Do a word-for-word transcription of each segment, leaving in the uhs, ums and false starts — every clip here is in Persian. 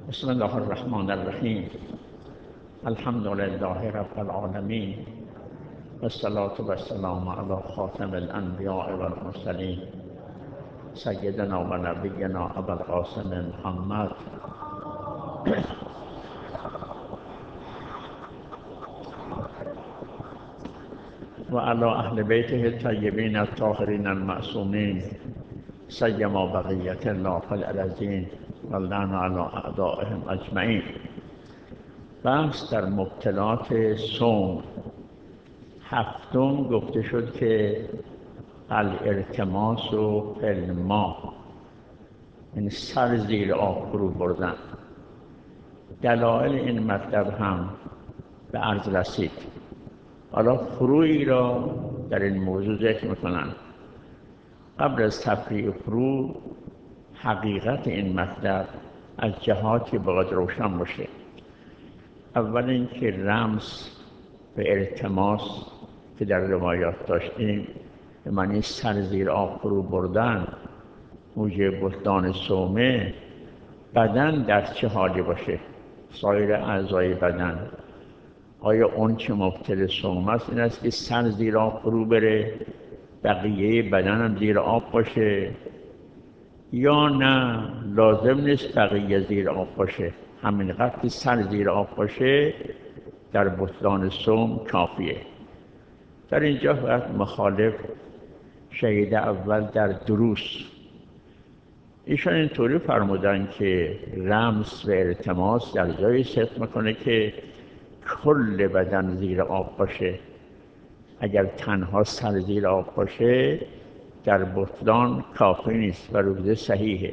بسم الله الرحمن الرحیم. الحمد لله رب العالمین والصلاة والسلام علی خاتم الانبیاء والمرسلین سیدنا و نبینا ابوالقاسم محمد و علی اهل بیته الطیبین الطاهرین المعصومین سیما بقیة الله فی الارضین واللعن علی اعدائهم اجمعین. بحث در مبطلات صوم. هفتم گفته شد که الالتماس و فی الماء، یعنی سر زیر آب فرو بردن. دلایل این مطلب هم به عرض رسید. حالا فروعی را در این موضوع ذکر میکنن. قبل از تفریع فرو، حقیقت این مطلب از جهاتی باید روشن باشه. اول اینکه رمز به التماس که در روایات داشتیم به معنی سر زیر آب فرو بردن موجب بطلان صومه، بدن در چه حالی باشه، سایر اعضای بدن. آیا اون چه مبطل صوم است این است که سر زیر آب فرو بره، بقیه بدن هم زیر آب باشه، یا نه لازم نیست بقیه زیر آب باشه، همین قدر که سر زیر آب باشه در بطلان صوم کافیه. در اینجا باید مخالف شهید اول در دروس ایشان اینطوری فرمودن که رمز و التماس در جایی صدق میکنه که کل بدن زیر آب باشه. اگر تنها سر زیر آب باشه در بطلان کافی نیست و روزه صحیحه.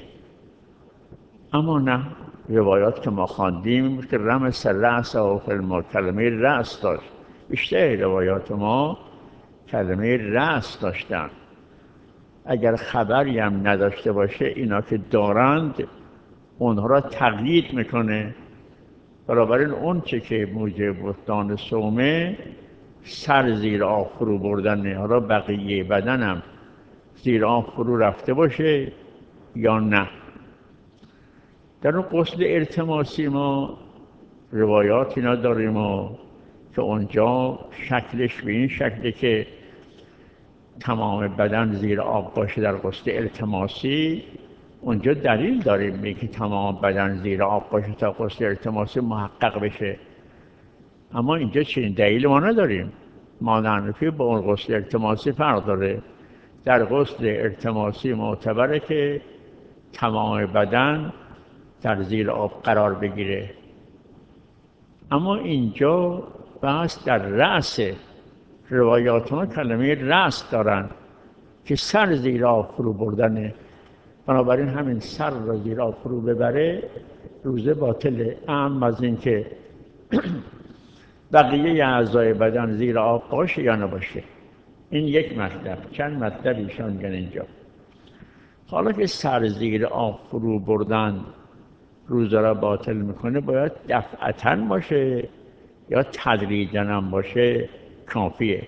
اما نه، روایات که ما خواندیم که رمز رأس و فی الماء، کلمه رأس داشت. بیشتر روایات ما کلمه رأس داشتن. اگر خبری هم نداشته باشه اینا که دارند اونها را تقیید میکنه. بنابراین اون چه که موجب بطلان صومه سر زیر آب فرو بردن، حالا بقیه بدنم زیر آب فرو رفته باشه یا نه. در اون غسل التماسی ما روایات اینا داریم و که اونجا شکلش به این شکله که تمام بدن زیر آب باشه. در غسل التماسی اونجا دلیل داریم به که تمام بدن زیر آب باشه تا غسل التماسی محقق بشه. اما اینجا چنین دلیل ما نداریم. مانع حنفی با اون غسل التماسی فرق داره. در غسل التماسی معتبره که تمام بدن در زیر آب قرار بگیره. اما اینجا بحث در رأس. روایات ما کلمه رأس دارن که سر زیر آب فرو بردنه. بنابراین همین سر را زیر آب فرو ببره روزه باطله. اهم از این که بقیه اعضای بدن زیر آب باشه یا نباشه. این یک مطلب. چند مطلب ایشان میگن اینجا. حالا که سر زیر آب فرو بردن روزه را باطل میکنه، باید دفعتاً باشه یا تدریجاً هم باشه کافیه.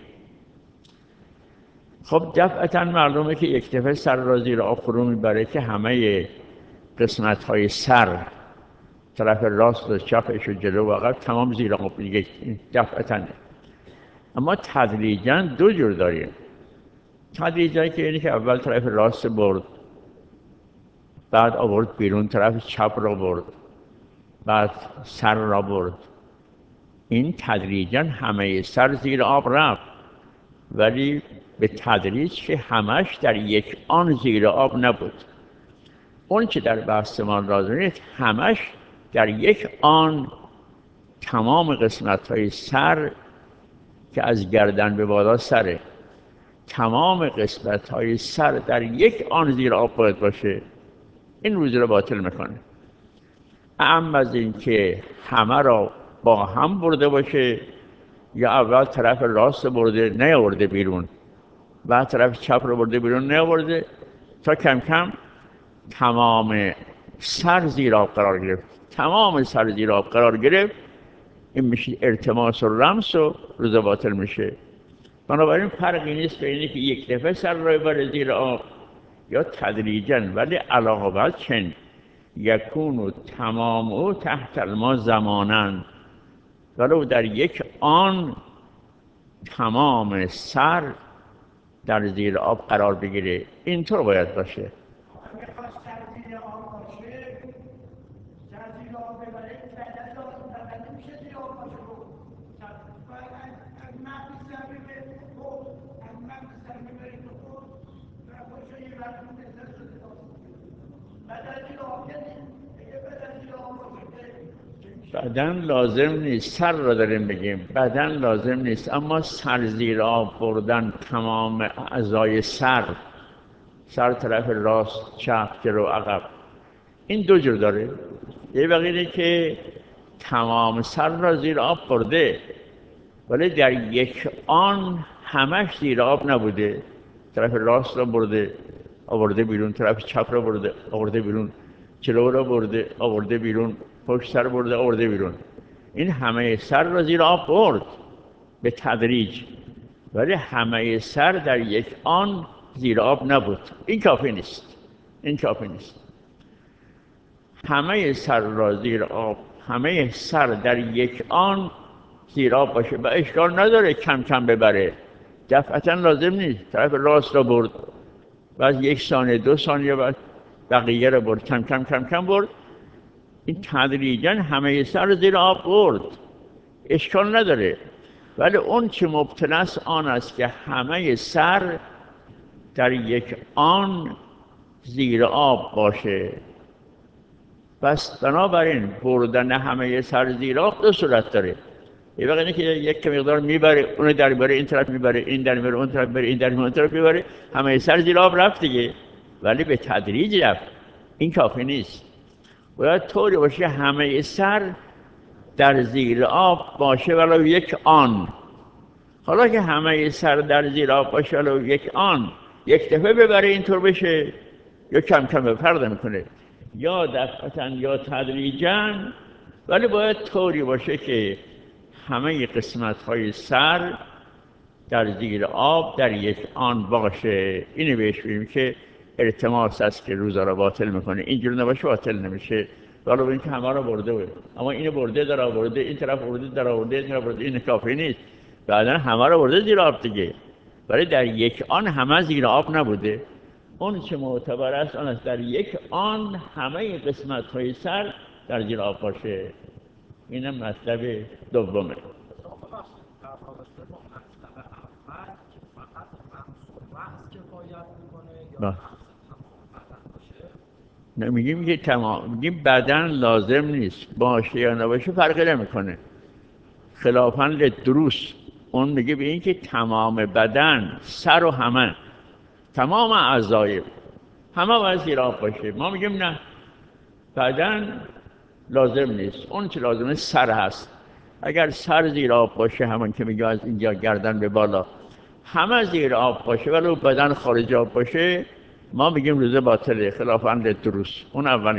خب دفعتاً معلومه که یک دفعه سر را زیر آب فرو میبره که همه قسمت های سر، طرف راست و چپش و جلو و عقب تمام زیر آب دیگه دفعتاً. اما تدریجاً دو جور داریم. تدریجاً که اینه که اول طرف راست برد، بعد آورد بیرون، طرف چپ را برد، بعد سر را برد. این تدریجاً همه سر زیر آب رفت، ولی به تدریج که همش در یک آن زیر آب نبود. اون که در بحث ما لازمه همش در یک آن تمام قسمت های سر که از گردن به بالا سره، تمام قسمت های سر در یک آن زیر آب باید باشه. این روزه را باطل میکنه. اما از این که همه را با هم برده باشه، یا اول طرف راست برده نیاورده بیرون، بعد طرف چپ رو برده بیرون نیاورده، تا کم کم تمام سر زیر آب قرار گرفت. تمام سر زیر آب قرار گرفت، این میشه التماس و رمز و روزه باطل میشه. بنابراین فرقی نیست بین که یک دفعه سر را ببره زیر آب یا تدریجاً، ولی علاقه چند یکون تمام او تحت الماء زمانن، ولو در یک آن تمام سر در زیر آب قرار بگیره. اینطور باید باشه. بدن لازم نیست، سر را داریم بگیم، بدن لازم نیست، اما سر زیر آب بردن تمام اعضای سر، سر طرف راست، چپ، جلو، عقب، این دو جور داره. یه وقتی که تمام سر را زیر آب برده ولی در یک آن همش زیر آب نبوده، طرف راست را برده آورده بیرون، طرف چپ را برده آورده بیرون، جلو را برده آورده بیرون، پشت سر برده آورده بیرون، این همه سر را زیر آب برد به تدریج، ولی همه سر در یک آن زیر آب نبود. این کافی نیست، این کافی نیست. همه سر را زیر آب، همه سر در یک آن زیر آب باشه و اشکال نداره کم کم ببره، دفعتا لازم نیست. طرف راست را برد، بعد یک ثانیه دو ثانیه بعد بقیه را برد، کم کم کم کم برد، این تدریجاً همه سر را زیر آب برد، اشکال نداره. ولی اون که مبتلا است آن است که همه سر در یک آن زیر آب باشه. پس بنابراین بردن همه سر زیر آب دو صورت داره. یه وقتی که یک مقدار میبره، اون در میبره، این طرف میبره، این در میبره، اون طرف میبره، این در میبره، اون طرف میبره، همه سر زیر آب رفت دیگه، ولی به تدریج رفت. این کافی نیست، باید طوری باشه همه سر در زیر آب باشه ولو یک آن. حالا که همه سر در زیر آب باشه ولو یک آن، یک دفعه ببره اینطور بشه، یا کم کم بپرده میکنه، یا دفعتاً یا تدریجاً، ولی باید طوری باشه که همه قسمت های سر در زیر آب در یک آن باشه. اینو بهش بگیم که التماس است که روزا را باطل میکنه. اینجور نباشه باطل نمیشه، ولو اینکه همه را برده بود، اما اینو برده در آورده، این طرف برده در آورده، این طرف برده، این کافی نیست، بعدا همه را برده زیر آب دیگه، ولی در یک آن همه زیر آب نبوده. اون چه معتبر است آن است در یک آن همه قسمت های سر در زیر آب باشه. اینم مطلب دومه. نمیگیم که تمام، میگیم بدن لازم نیست، باشه یا نباشه فرقی نمیکنه. خلافاً للدروس اون میگه به این که تمام بدن، سر و همه، تمام اعضای همه باید زیر آب باشه. ما میگیم نه، بدن لازم نیست، اون چه لازمه سر هست. اگر سر زیر آب باشه، همون که میگه از اینجا گردن به بالا همه زیر آب باشه ولی بدن خارج آب باشه، ما میگیم روزه باطله، خلافاً للدروس. اون اولی.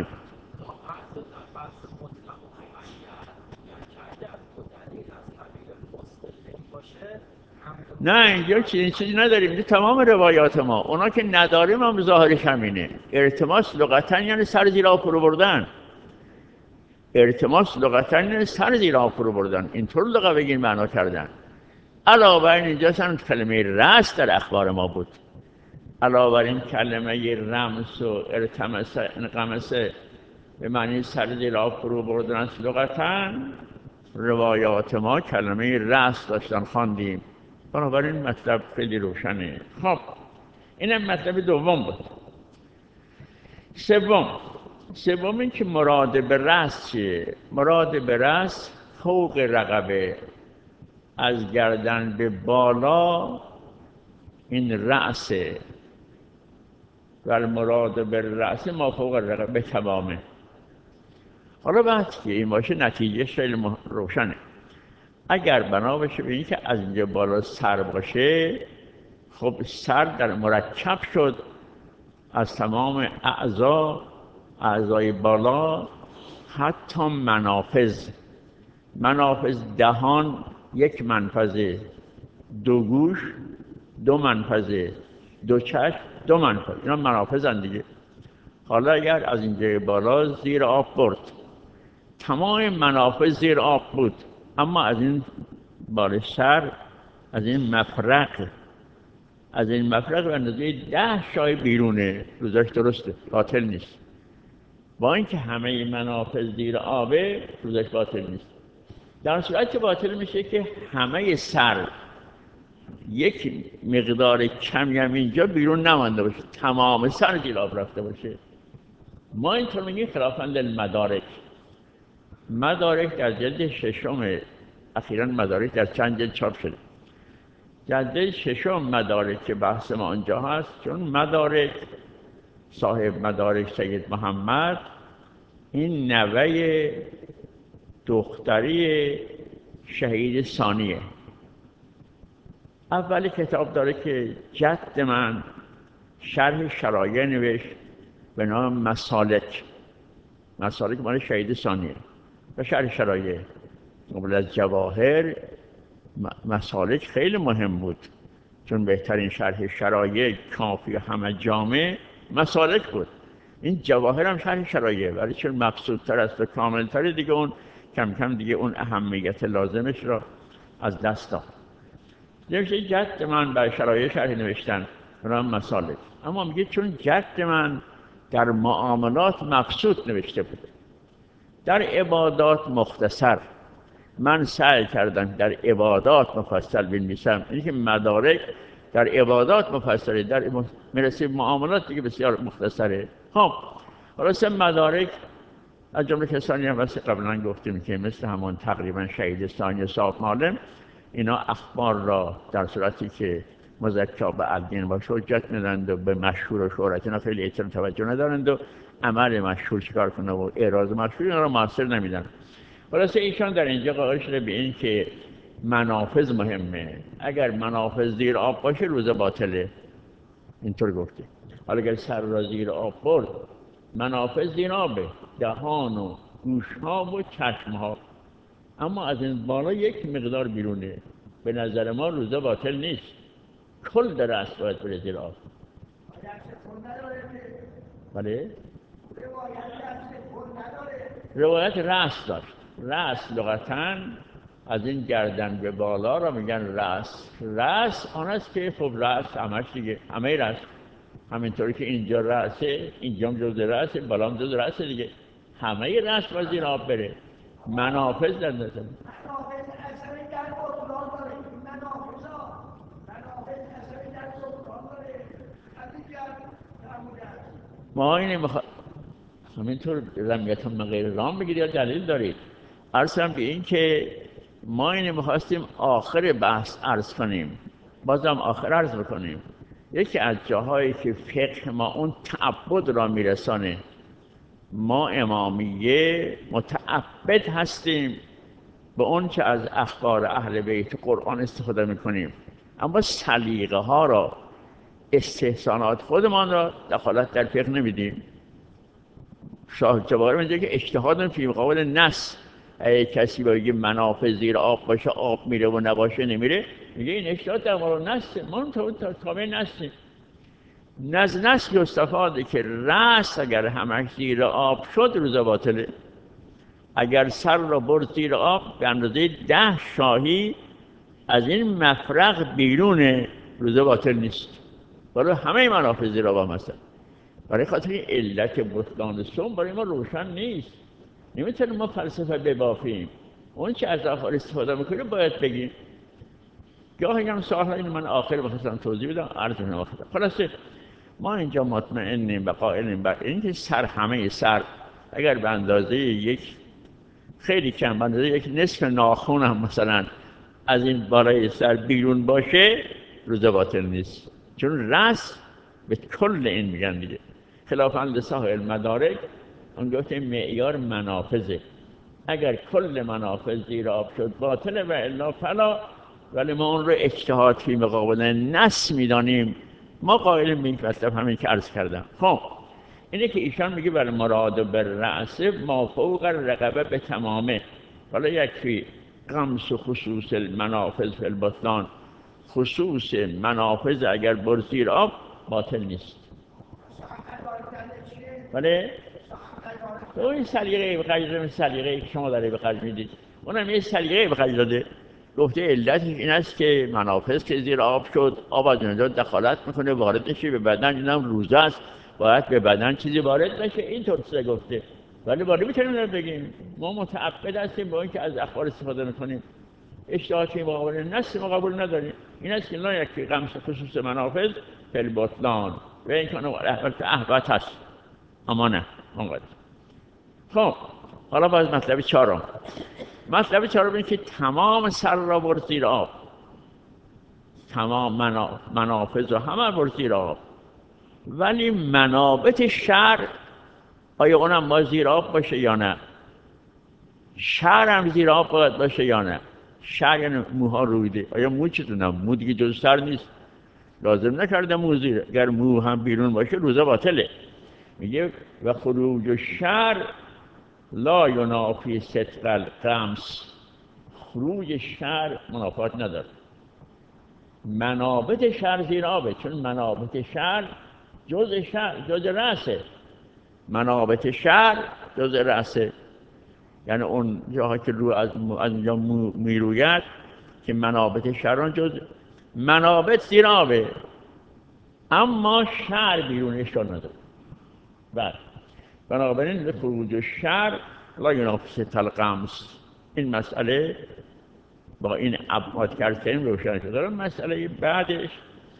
نه اینجا چیزی چیزی نداریم، اینجا تمام روایات ما، اونا که نداریم هم ظاهرش همینه. ارتماس لغتاً یعنی سر زیر آب فرو بردن، ارتماس لغتاً یعنی سر زیر آب فرو بردن، اینطور لغت بگین معنا کردن. علاوه بر این اینجا هم کلمه رأس در اخبار ما بود، علاوه بر این کلمه رمس و ارتمس انقمس به معنی سر زیر آب فرو بردن است لغتاً، روایات ما کلمه رأس داشتن خواندیم. بنابراین مطلب خیلی روشنه. خب اینم مطلب دوم بود. سوم سوم این که مراد به رأس چیه؟ مراد به رأس فوق رقبه، از گردن به بالا این رأسه، و مراد به رأس ما فوق رقبه تمامه. حالا بعد که این باشه نتیجهش خیلی روشنه. اگر بنا باشه به اینکه از اینجا بالا سر باشه، خب سر در مرکب شد از تمام اعضا، اعضای بالا، حتی منافذ. منافذ دهان یک منفذه، دو گوش دو منفذه، دو چشم دو منفذ، اینا منافذن دیگه. حالا اگر از اینجای بالا زیر آب برد، تمام منافذ زیر آب بود، اما از این بال سر، از این مفرق از این مفرق به اندازه ده شای بیرونه. روزش درسته، باطل نیست. با اینکه همه منافذ زیر آبه، روزش باطل نیست. در صورت باطل میشه که همه سر یک مقدار کمی هم اینجا بیرون نمانده باشه، تمام سر زیر آب رفته باشه. ما اینطور میگیم خلافاً للمدارک. مدارک در جلد ششم، اخیراً مدارک در چند جلد چاپ شده. جلد ششم مدارک که بحث ما آنجا هست، چون مدارک صاحب مدارک سید محمد این نوه دختری شهید ثانیه. اولی کتاب داره که جد من شرح شرایع نوشت به نام مسالک. مسالک مال شهید ثانیه و شرح شرایع قبل از جواهر. مسالک خیلی مهم بود، چون بهترین شرح شرایع کافی همه جامع مسالک بود. این جواهر هم شرح شرایع، ولی چون مقصودتر است و کاملتر، دیگه اون کم کم دیگه اون اهمیت لازمش را از دست داد. نوشته جد من بر شرایع شرح نوشتن به نام مسالک. اما میگه چون جد من در معاملات مقصود نوشته بود، در عبادات مختصر، من سعی کردم در عبادات مفصل بنویسم. اینی که مدارک در عبادات مفصله، در مرسی معاملات دیگه بسیار مختصره. خب خلاصه مدارک از جمله کسانی هم واسه قبلا گفتیم که مثل همون تقریبا شهید ثانی صاحب معلم، اینا اخبار را در صورتی که مزکا به الدین و حجت میدند و به مشهور و شهرت اینا خیلی احترام توجه ندارند و عمل مشهور چیکار کنه و اعراض مشهور اینا را موثر نمیدن. خلاصه ایشان در اینجا قائل شده به این که منافذ مهمه. اگر منافذ زیر آب باشه روزه باطله، اینطور گفته. حالا اگر سر را زیر آب برد، منافذ زیر آبه، دهان و گوشها و چشمها، اما از این بالا یک مقدار بیرونه. به نظر ما روزه باطل نیست، کل در است باید بره زیر آب. بله؟ روایت رأس داشت. رأس لغتاً از این گردن به بالا را میگن رأس. رأس آن است که خب رأس همش دیگه، همه رأس، همینطوری که اینجا رأسه، اینجا هم جز رأسه، بالا هم جز رأسه دیگه، همه رأس باید زیر آب بره. منافذ در نظر ما اینه مخ... همینطور رمیتون من غیر رام بگید یا دلیل دارید. عرض هم به این که ما اینه میخواستیم آخر بحث عرض کنیم، بازم آخر عرض بکنیم. یکی از جاهایی که فقه ما اون تعبد را میرسانه، ما امامیه متعبد هستیم به اون که از اخبار اهل بیت قرآن استفاده میکنیم، اما سلیقه ها را، استحسانات خودمان را دخالت در فقه نمیدیم. شاه جواهر میگه که اجتهاد فی مقابل نص. اگه کسی بگه منافذ زیر آب باشه آب میره و نباشه نمیره، میگه این اجتهاد در مقابل نص. ما تابع نصیم. نز نص استفاده که رأس اگر همش زیر آب شد روزه باطله. اگر سر را برد زیر آب به اندازه ده شاهی از این مفرق بیرون، روزه باطل نیست. برای همه منافذ زیر آب هم هستن. برای خاطر علت بطلان صوم برای ما روشن نیست. نمیتونیم ما فلسفه ببافیم. اون چه از آخر استفاده میکنه باید بگیم. گاهی هم سوال این من آخر بخواستم توضیح بدم، عرض کنم آخر. خلاصه ما اینجا مطمئنیم و قائلیم بر اینکه سر، همه سر اگر به اندازه یک خیلی کم، به اندازه یک نصف ناخن هم مثلا از این بالای سر بیرون باشه روزه باطل نیست، چون رأس به کل این میگن دیگه. خلافاً لصاحب المدارک اون گفته معیار منافذه. اگر کل منافذ زیر آب شد باطله و الا فلا. ولی ما اون رو اجتهاد فی مقابل نص میدانیم. ما قائلیم به این مطلب همین که عرض کردم. خب اینه که ایشان میگه بر مراد بالرأس ما فوق الرقبه به تمامه. حالا یکفی قمص و خصوص المنافذ فی البطلان. خصوص منافذ اگر بر زیر آب باطل نیست. ولی تو این سلیقه به خرج دادن، سلیقه که شما داره به خرج میدید، اونم یه سلیقه به خرج داده. گفته علتش این است که منافذ که زیر آب شد، آب از اونجا دخالت میکنه وارد نشه به بدن، اینم روزه است باید به بدن چیزی وارد بشه. این طور چیزا گفته. ولی ولی میتونیم بگیم ما متعبد هستیم با اینکه از اخبار استفاده میکنیم، اشتهاتی مقابل نص ما قبول نداریم. این است که لا یکفی غمس خصوص منافذ فی البطلان و این کنه احبت هست اما نه اونقدر. خب حالا باز مطلب چهارم. مطلب چهارم اینه که تمام سر را بر زیر آب، تمام منافذ را همه بر زیر آب، ولی منابت شر آیا اونم باید زیر آب باشه یا نه؟ شر هم زیر آب باید باشه یا نه؟ شر یعنی موها رویده. آیا مو چطورم؟ مو دیگه جز سر نیست، لازم نکرده مو زیر. اگر مو هم بیرون باشه روزه باطله. میگه و خروج شر لا ینافی صدق الغمس، خروج شر منافات نداره. منابت شر زیر آبه، چون منابت شر جز شر جز رأسه. منابت شر جز رأسه، یعنی اون جاها که رو از اونجا میروید که منابت شران جز منابت زیر آبه، اما شر بیرونش رو نداره. بله، بنابراین خروج شر لا ینافی صدق الغمس. این مسئله با این ابعاد کردیم روشن شده. مسئله بعدش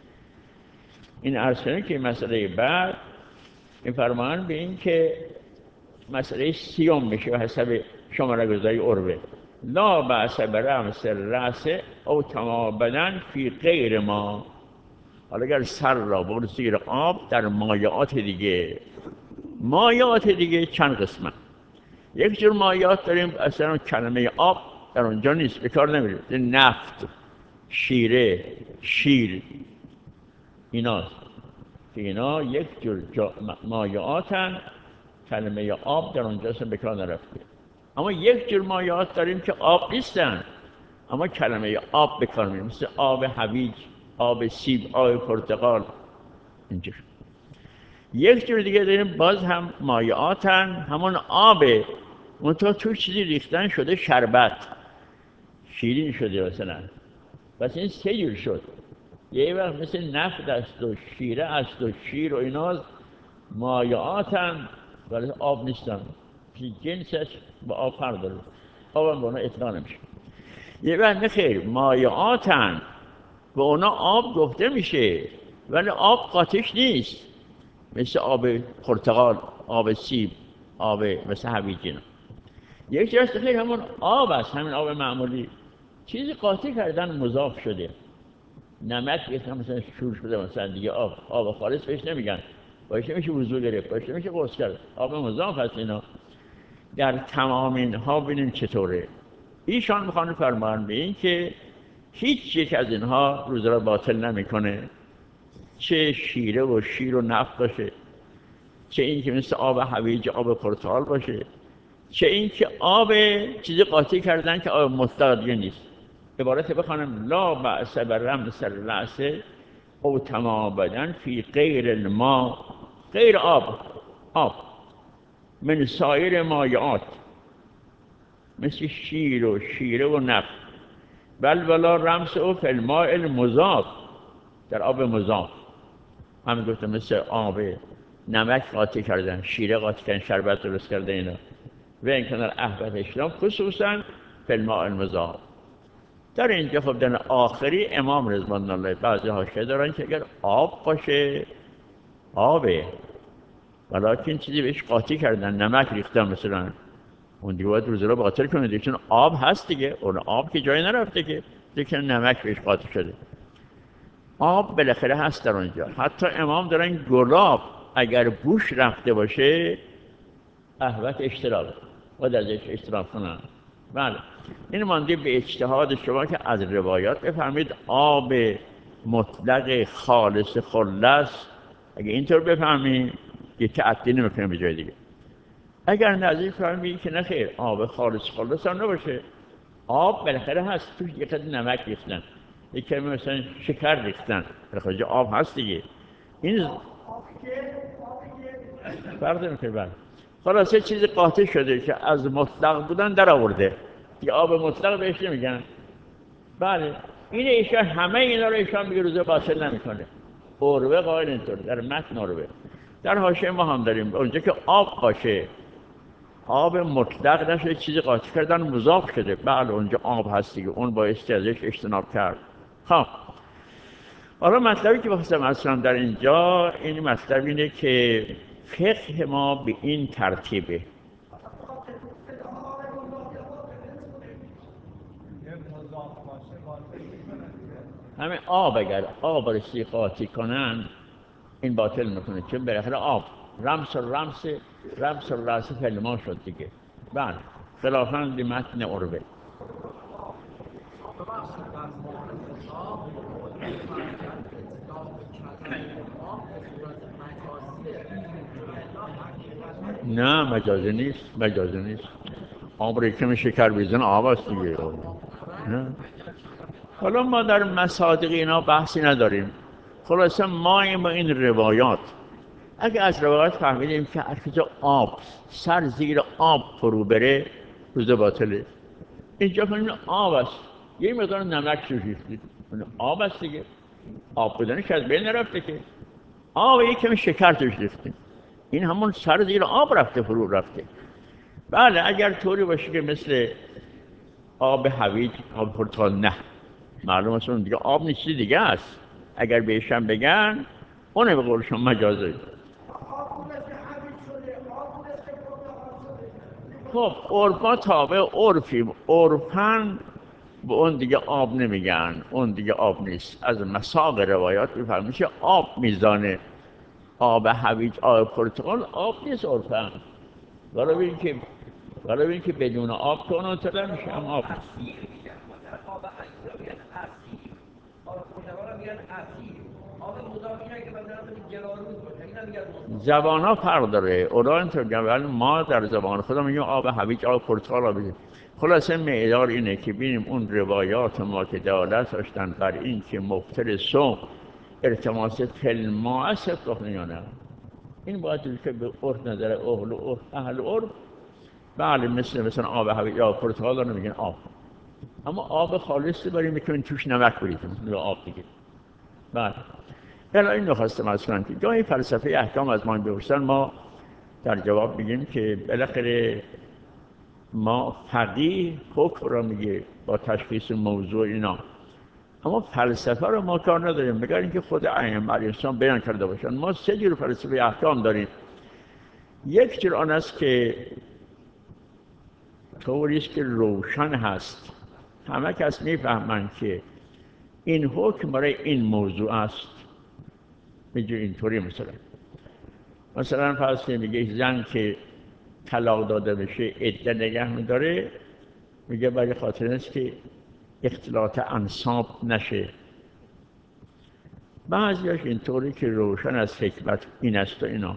این عرض کنیم که مسئله بعد این فرمان به این که مسئله سیوم میشه و حسب شماره گذاری عربه. لا بأس برمس الرأس او تمام بدن فی غیر ما. حالا اگر سر را بر زیر آب در مایعات دیگه، مایعات دیگه چند قسمه. یک جور مایعات داریم اصلا کلمه آب در اونجا نیست، به کار نمیره. نفت، شیره، شیر، ایناست که اینا یک جور مایعاتن، کلمه آب در اونجا اصلا به کار نرفته. اما یک جور مایعات داریم که آب نیستن اما کلمه آب به کار میره، مثل آب هویج، آب سیب، آب پرتقال. اینجور یک جور دیگه داریم باز هم مایعاتن، همون آبه، منتها تو چیزی ریختن شده شربت، شیرین شده مثلا. بس این سه جور شد. یه وقت مثل نفت است و شیره است و شیر و اینا مایعاتن ولی آب نیستن، جنسش با آب فرق داره، آب هم با اونا اطلاق نمیشه. یه وقت نخیر مایعاتن به اونا آب گفته میشه ولی آب قاطش نیست، مثل آب پرتقال، آب سیب، آب مثل هویج اینا. یک جاست خیر همون آب است، همین آب معمولی، چیزی قاطی کردن مضاف شده. نمک یک مثلا شور شده مثلا دیگه آب آب خالص بهش نمیگن، باشه میشه وضو گرفت، باشه میشه غسل کرد، آب مضاف هست. اینا در تمام اینها ببینیم چطوره. ایشان میخوان فرمان به این که هیچ یک از اینها روزه را باطل نمیکنه، چه شیره و شیر و نفت باشه، چه این که مثل آب هویج، آب پرتقال باشه، چه این که آب چیزی قاطی کردن که آب مطلق دیگه نیست. عبارت بخوانم لا بأس برمس الرأس او تمام بدن فی غیر الماء، غیر آب، آب من سایر مایعات مثل شیر و شیره و نفت، بل ولا رمس او فی الماء المضاف، در آب مضاف همین گفتم مثل آب نمک قاطی کردن، شیره قاطی کردن، شربت درست کردن اینا. و این کنار احبت اسلام خصوصا فی الماء المضاف. در اینجا خب در آخری امام رضوان الله بعضی حاشیه دارن که اگر آب باشه آبه ولیکن چیزی بهش قاطی کردن، نمک ریختن مثلا، اون دیگه باید روزه رو باطل کنه دیگه، چون آب هست دیگه، اون آب که جایی نرفته که دیگه نمک بهش قاطی شده. آب بالاخره هست در اونجا. حتی امام دارن گلاب اگر بوش رفته باشه احبت اشتراک باید ازش اشتراک کنن. بله این مانده به اجتهاد شما که از روایات بفهمید آب مطلق خالص خلص، اگه اینطور بفهمید یه تعطیل نمیکنه به جای دیگه. اگر نزدیک فهمید که نخیر آب خالص خلص هم نباشه، آب بالاخره هست، توش یک قدر نمک ریختن، یک کمی مثلا شکر ریختن، بالاخره آب هست دیگه، این فرق نمیکنه. بله خلاصه چیزی قاطع شده که از مطلق بودن در آورده دیگه، آب مطلق بهش نمیگن. بله این ایشان همه اینا رو ایشان میگه روزه باطل نمیکنه. عروه قائل اینطور در متن عروه. در حاشیه ما هم داریم اونجا که آب باشه، آب مطلق نشه، چیزی قاطع کردن مضاف شده، بله اونجا آب هست دیگه، اون بایستی ازش اجتناب کرد. خب حالا مطلبی که بخواستم اصلا در اینجا این مطلب اینه که فقه ما به این ترتیبه. همه آب اگر آب رسی قاطع کنن این باطل میکنه، چون بالاخره آب رمس و رمس رمس و رمس کلمه شد دیگه. بله خلافاً به متن عروه. نه مجازی نیست، مجازی نیست. آب رو کمی شکر بیزن آب است دیگه. نه. حالا ما در مصادیق اینا بحثی نداریم. خلاصه ما این با این روایات اگه از روایات فهمیدیم که هرچیز آب سر زیر آب فرو بره روزه باطله. اینجا فهمیم آب است، یه مقدار نمک توش ریختید، آب است دیگه، آب بودنش از بین نرفته که، آب یک کمی شکر توش ریختید، این همون سر زیر آب رفته فرو رفته. بله اگر طوری باشه که مثل آب هویج، آب پرتقال، نه معلوم است اون دیگه آب نیست، چیز دیگه است. اگر بهشم بگن اونه به قول شما مجازه. خب عرفا تابع عرفیم، عرفاً به اون دیگه آب نمیگن، اون دیگه آب نیست. از مساق روایات میفهمیم که آب میزانه، آب هویج، آب پرتقال آب نیست عرفاً. برای ببین که برای ببین که بدون آب تو اون طلا میشه، هم آب نیست. زبان ها فرق داره، اونا اینطور میگن، ولی ما در زبان خودم میگیم آب هویج، آب پرتقال آب میگیم. خلاصه معیار اینه که ببینیم اون روایات ما که دلالت داشتن بر این که مبطل صوم التماس تلماع است بخونه یا نه. این باید که به عرف نظر اهل و اهل عرف بله مثل مثلا آب هویج آب پرتقال رو میگن آب، اما آب خالصی برای میکنین توش نمک بریدیم به آب دیگه. بله حالا این رو خواستم از کنم که گاهی فلسفه احکام از ما بپرسن، ما در جواب میگیم که بالاخره ما فقیه حکم را میگه با تشخیص موضوع اینا، اما فلسفه رو ما کار نداریم، مگر اینکه خود ائمه علیهم السلام بیان کرده باشن. ما سه جور فلسفه احکام داریم. یک جور آن است که طوری است که روشن هست، همه کس میفهمند که این حکم برای این موضوع است. میگه اینطوری مثلا مثلا فرض کنید میگه زن که طلاق داده بشه عده نگه میداره، میگه برای خاطر است که اختلاط انساب نشه. بعضیش اینطوری که روشن از حکمت این است و اینا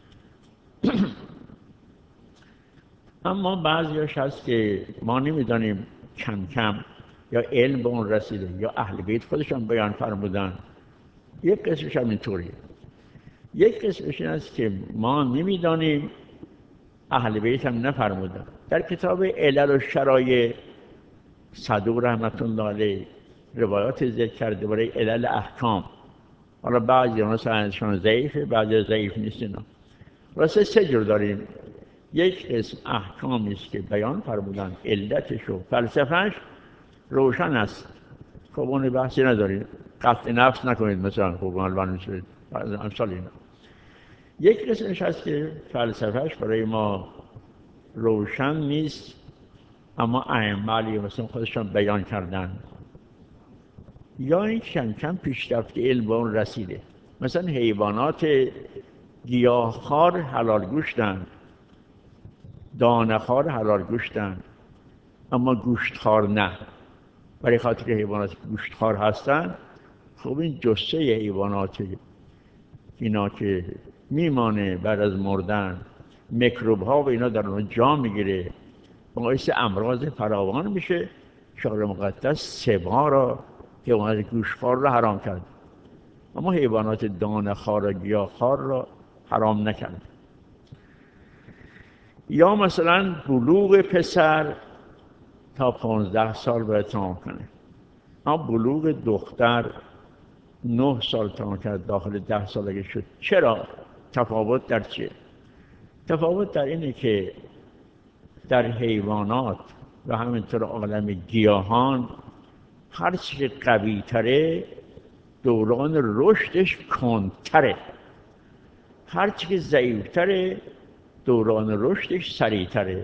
اما بعضیش هست که ما نمیدانیم، کم کم یا علم به اون رسیده یا اهل بیت خودشان بیان فرمودن. یک قسمش هم اینطوریه. یک قسمش این است که ما نمیدانیم، اهل بیت هم نفرمودن. در کتاب علل و شرایع صدوق رحمت الله علیه روایات ذکر کرده برای علل احکام. حالا بعضی اونها سندشون ضعیفه، بعضی ضعیف نیست. اینا واسه سه جور داریم. یک قسم احکامی است که بیان فرمودن، علتش و فلسفهش روشن است، خب اون بحثی نداریم، قطع نفس نکنید مثلا خب الان میشه امثال اینا. یک قسمش هست که فلسفهش برای ما روشن نیست، اما ائمه علیهم السلام خودشان بیان کردن، یا این کم کم پیشرفت علم به اون رسیده. مثلا حیوانات گیاهخوار حلال گوشتن، دانه‌خوار حلال گوشتن، اما گوشتخوار نه. برای خاطر که حیوانات گوشتخوار هستن، خب این جثه حیوانات اینا که میمانه بعد از مردن، میکروب ها و اینا در اون جا میگیره، باعث امراض فراوان میشه. شارع مقدس سبا را حیوانات گوشتخوار را حرام کرد. اما حیوانات دانه خوار و گیاهخوار را حرام نکرد. یا مثلا بلوغ پسر تا پانزده سال باید تمام کنه، اما بلوغ دختر نه سال تمام کرد، داخل ده سال اگه شد. چرا؟ تفاوت در چیه؟ تفاوت در اینه که در حیوانات و همینطور عالم گیاهان هر چی قوی تره دوران رشدش کندتره، هر چی که ضعیفتره دوران رشدش سریعتره.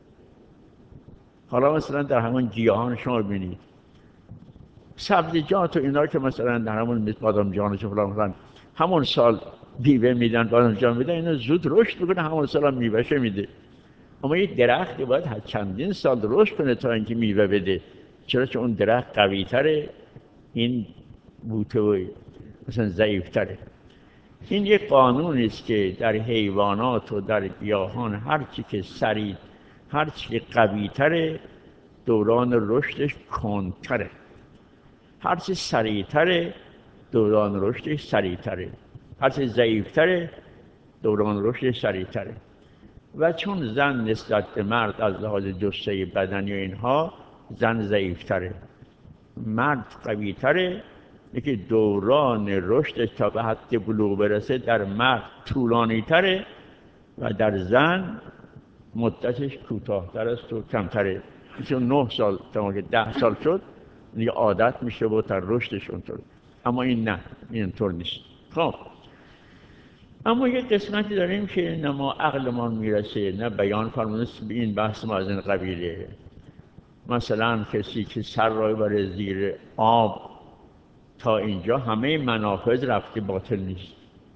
حالا مثلا در همون گیاهان شما ببینید سبزیجات و اینا که مثلا در همون بادامجانش و فلان فلان همون سال میوه میدن، بادامجان میدن، اینا زود رشد میکنه، همون سال هم میوهش میده. اما یک درختی باید هر چندین سال رشد کنه تا اینکه میوه بده. چرا؟ چون اون درخت قوی تره، این بوته و مثلا ضعیف تره. این یک قانونی است که در حیوانات و در گیاهان هر چی که سریع، هر چی که قوی تره دوران رشدش کندتره، هر چی سریع تره دوران رشدش سریع تره، هر چی ضعیف تره دوران رشدش سریع تره. و چون زن نسبت به مرد از لحاظ جثه بدنی و اینها زن ضعیف تره، مرد قوی تره، یکی دوران رشدش تا به حد بلوغ برسه در مرد طولانی تره و در زن مدتش کوتاه‌تر است و کمتره. چون نه سال تا که ده سال شد دیگه عادت میشه و تا رشدش اونطور. اما این نه، این اینطور نیست. خب اما یک قسمتی داریم که نه ما عقلمان میرسه نه بیان فرموده به این بحث ما از این قبیله. مثلا کسی که سر را بره زیر آب تا اینجا همه منافذ رفته باطل نیست،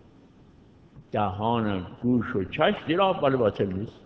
دهان، گوش و چشم زیر آب ولی باطل نیست.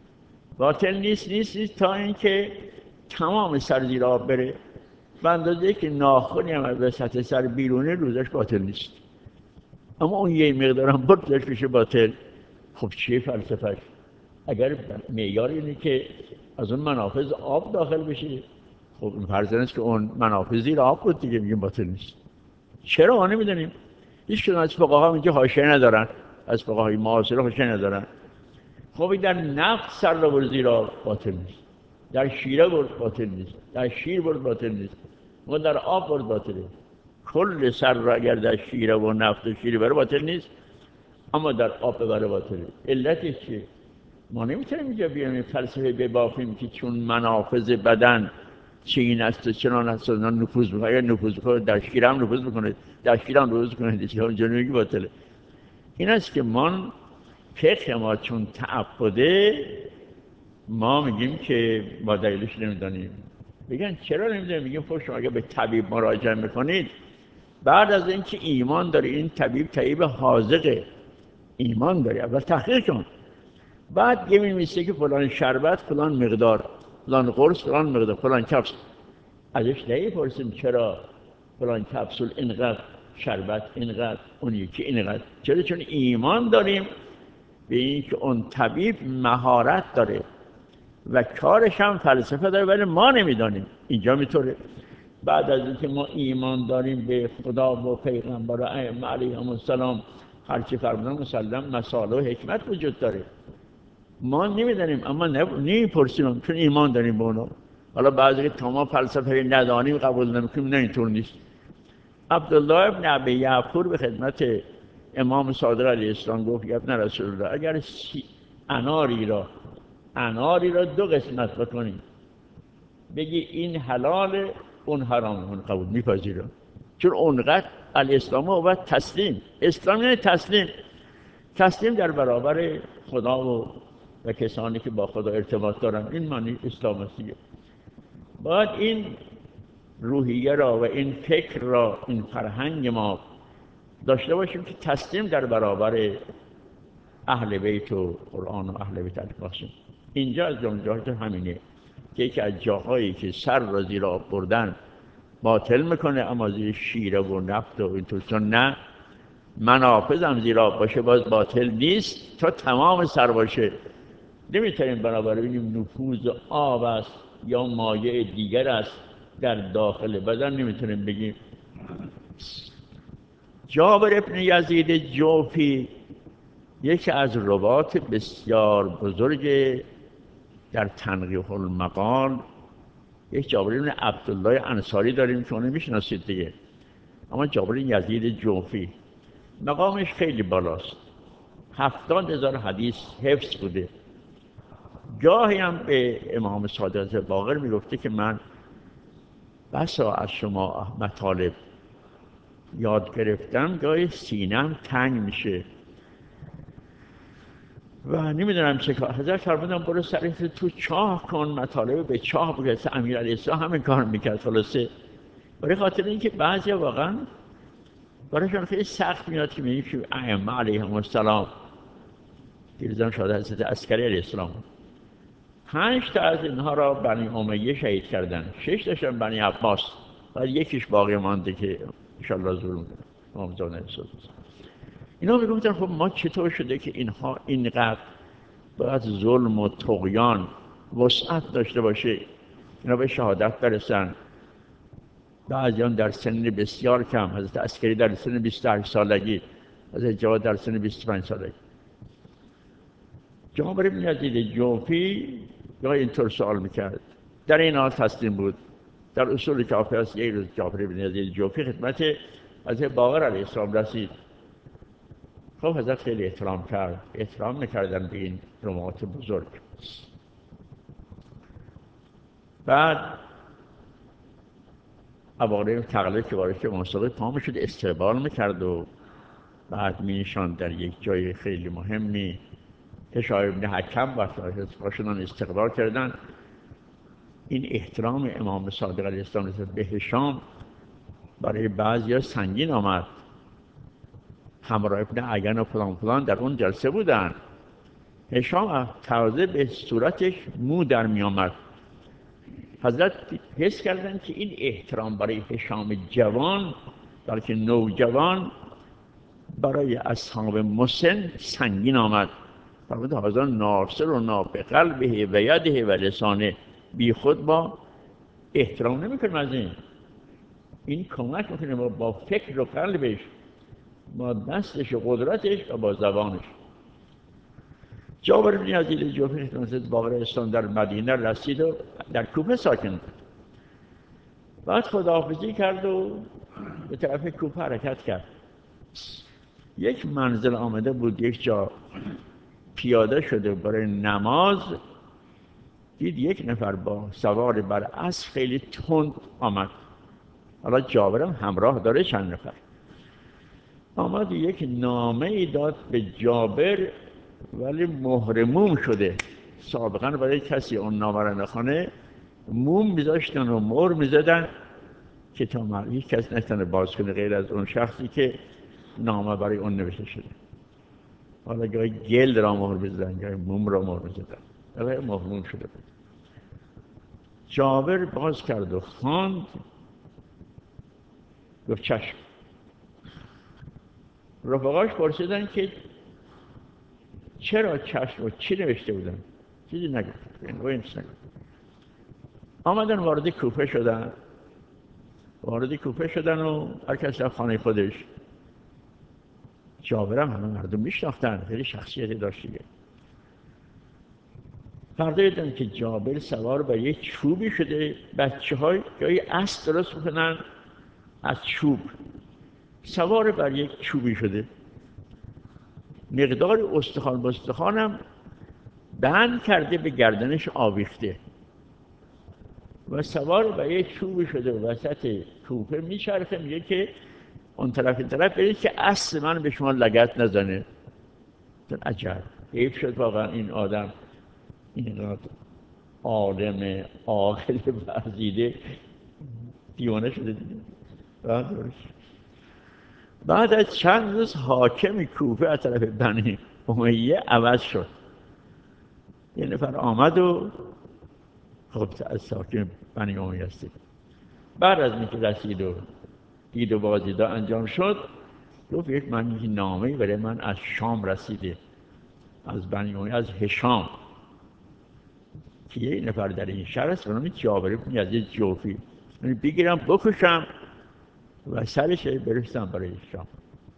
باطل نیست نیست نیست تا اینکه تمام سر زیر آب بره و اندازه که ناخنی هم از سطح سر بیرونه روزش باطل نیست. اما اون یه مقدار هم برد میشه باطل. خب چیه فلسفهش؟ اگر معیار اینه که از اون منافذ آب داخل بشه، خب این فرض است که اون منافذ زیر آب بود دیگه، میگیم باطل نیست. چرا ما نمیدونیم؟ هیچ کدوم از فقها اینجا حاشیه ندارن، از فقهای معاصر حاشیه ندارن. خب در نفت سر رو برد زیر آب باطل نیست، در شیره برد باطل نیست، در شیر برد باطل نیست، و در آب برد باطله. کل سر را اگر در شیره و نفت و شیره بره باطل نیست، اما در آب ببره باطله. علتش چیه؟ ما نمیتونیم اینجا بیایم فلسفه ببافیم که چون منافذ بدن چه این است و چنان است و نفوذ میکنه. اگر نفوذ میکنه در شیر هم نفوذ میکنه، در شیر هم نفوذ میکنه، دیگه اونجا نمیگه باطله. این است که ما فقه ما چون تعبده ما میگیم که با دلیلش نمیدانیم. بگن چرا نمیدونیم؟ میگیم خب شما اگر به طبیب مراجعه میکنید بعد از اینکه ایمان داری این طبیب طبیب حاذقه، ایمان داری، اول تحقیق کن، بعد یه می‌نویسه که فلان شربت فلان مقدار، فلان قرص فلان مقدار، فلان کپسول. ازش نمی‌پرسیم چرا فلان کپسول اینقدر، شربت اینقدر، اون یکی اینقدر. چرا؟ چون ایمان داریم به این که اون طبیب مهارت داره و کارش هم فلسفه داره ولی ما نمیدانیم. اینجا میطوره. بعد از اینکه ما ایمان داریم به خدا و پیغمبر و ائمه علیهم السلام، هر چی فرمودن مسلم مسائل و حکمت وجود داره، ما نمیدانیم اما نمیپرسیم چون ایمان داریم به اونا. حالا بعضی که تا ما فلسفه ندانیم قبول نمیکنیم، نه اینطور نیست. عبدالله ابن ابی یعفور به خدمت امام صادق علیه السلام گفت ابن رسول الله اگر سی اناری را اناری را دو قسمت بکنیم، بگی این حلال اون حرام، اون قبول میپذیره. چون اونقدر الاسلام و تسلیم، اسلام یعنی تسلیم، تسلیم در برابر خدا و و کسانی که با خدا ارتباط دارن. این معنی اسلام است. باید این روحیه را و این فکر را، این فرهنگ ما داشته باشیم که تسلیم در برابر اهل بیت و قرآن و اهل بیت باشیم. اینجا از جملات همینه که یکی از جاهایی که سر را زیر آب بردن باطل میکنه، اما زیر شیره و نفت و اینطور چون نه منافذم زیر آب باشه باز باطل نیست تا تمام سر باشه. نمیتونیم بنابراین ببینیم نفوذ آب است یا مایع دیگر است در داخل بدن، نمیتونیم بگیم جابر ابن یزید جوفی یکی از روات بسیار بزرگ در تنقیح المقال، یک جابر ابن عبدالله انصاری داریم که اونو میشناسید دیگه، اما جابر یزید جوفی مقامش خیلی بالاست، هفتاد هزار حدیث حفظ بوده. گاهی هم به امام صادق باقر میگفته که من بسا از شما مطالب یاد گرفتم، گاهی سینم تنگ میشه و نمیدونم چه کار. حضرت فرمودن برو سرت تو چاه کن، مطالب به چاه بگذار. امیر علیه السلام همین کار میکرد. خلاصه برای خاطر اینکه بعضی واقعا برایشان خیلی سخت میاد که میگه که ائمه علیهم السلام، دیروزم شاهد حضرت عسکری علیه السلام، پنج تا از اینها را بنی امیه شهید کردن، شش تاشون بنی عباس و یکیش باقی مانده که انشالله ظلم کنه امام زمان علیه السلام. اینا میگفتن خب ما چطور شده که اینها اینقدر باید ظلم و طغیان وسعت داشته باشه، اینا به شهادت برسن، بعضیان در سن بسیار کم، حضرت عسکری در سن بیست و هشت سالگی، حضرت جواد در سن بیست و پنج سالگی. جابر بن یزید جوفی یا اینطور سوال میکرد، در این حال تسلیم بود. در اصول کافی است یک روز جابر بن یزید جوفی خدمت حضرت باقر علیه السلام رسید. خب حضرت خیلی احترام کرد، احترام نکردن به این روات بزرگ. بعد ابوهریره تقلید که وارد مسابقه پا میشد استقبال میکرد و بعد مینشاند در یک جای خیلی مهمی. هشام ابن حکم وقت شدن استقبال کردن. این احترام امام صادق علیه السلام به هشام برای بعضی ها سنگین آمد. همراه ابن عین و فلان فلان در اون جلسه بودن. هشام تازه به صورتش مو در می آمد. حضرت حس کردن که این احترام برای هشام جوان، بلکه نوجوان، برای اصحاب مسن سنگین آمد. فرمود هذا ناصر و بقلبه و یده و لسانه، بی خود با احترام نمیکنیم از این این کمک میکنه با فکر و قلبش، با دستش و قدرتش و با زبانش. جابر بن یزید جوفی خدمت باقر اسلام در مدینه رسید و در کوفه ساکن بود. بعد خداحافظی کرد و به طرف کوفه حرکت کرد. یک منزل آمده بود، یک جا پیاده شده برای نماز، دید یک نفر با سوار بر اسب خیلی تند آمد. حالا جابرم همراه داره چند نفر. آمد یک نامه ای داد به جابر، ولی مهر موم شده. سابقا برای کسی اون نامه را نخونه موم میذاشتن و مهر میزدن که تا مرد هیچ کس نتونه باز کنه غیر از اون شخصی که نامه برای اون نوشته شده. حالا گاهی گل را مهر میزدن، گاهی موم را مهر میزدن، ولی مهر موم شده بود. جابر باز کرد و خواند، گفت چشم. رفقاش پرسیدن که چرا چشم و چی نوشته بودن؟ چیزی نگفت، این نگفت. آمدن وارد کوفه شدن وارد کوفه شدن و هر کس در خانه خودش. جابرم همه مردم میشناختن، خیلی شخصیتی داشت دیگه. فردا دیدن که جابر سوار بر یک چوبی شده، بچه های گاهی اسب درست میکنن از چوب، سوار بر یک چوبی شده، مقدار استخوان بستخوانم بند کرده به گردنش آویخته و سوار بر یک چوبی شده و وسط کوفه میچرخه، میگه که اون طرف این طرف برید که اسب من به شما لگد نزنه. عجب حیف شد واقعا این آدم اینقدر عالم عاقل ورزیده دیوانه شده دیگه. بعد از چند روز حاکم کوفه از طرف بنی امیه عوض شد. یه نفر آمد و خب از حاکم بنی امیه است. بعد از اینکه رسید و دید و بازدیدا انجام شد، گفت یک من یک نامه‌ای برای من از شام رسیده، از بنی امیه، از هشام، که یک نفر در این شهر است به نام جابر بن یزید جوفی، بگیرم بکشم و سرش برسم برای شام.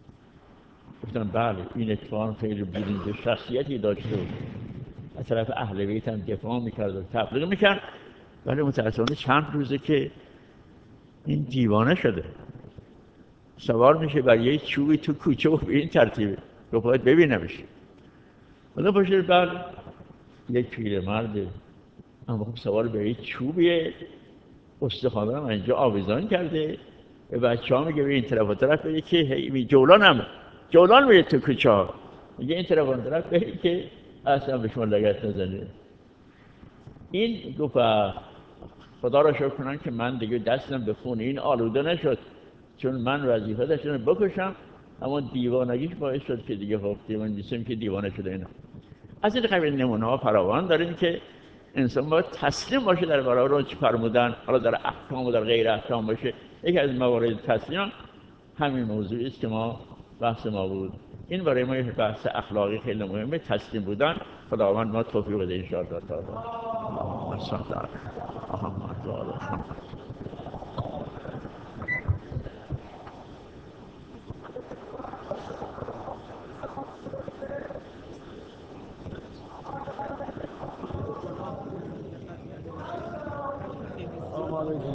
گفتن بله این اتفاق خیلی بلند شخصیتی داشته و از طرف اهل بیت هم دفاع میکرد و تبلیغ میکرد، ولی متاسفانه چند روزه که این دیوانه شده، سوار میشه بر یه چوبی تو کوچه و به این ترتیبه رو باید ببینمش. حالا باشه بعد یک پیرمرد اما خب سوار به یه چوبیه، استخوانه هم اینجا آویزان کرده، به بچه ها میگه به این طرف و طرف بره که هی جولان هم جولان میره تو کوچه ها، میگه این طرف و طرف بره که اصلا به شما لگت نزنه. این گفت خدا را شکر کنم که من دیگه دستم به خون این آلوده نشد، چون من وظیفه داشتم بکشم، اما دیوانگیش باعث شد که دیگه خب دیوانگیشم که دیوانه شده. اینا از این قبیل نمونه ها فراوان داریم که انسان باید تسلیم باشه در برابر اون چی فرمودن، حالا در احکام و در غیر احکام باشه. یکی از موارد تسلیم همین موضوعی است که ما بحث ما بود. این برای ما بحث اخلاقی خیلی مهمه، تسلیم بودن. خداوند ما توفیق بده ان شاء الله تعالی. محمد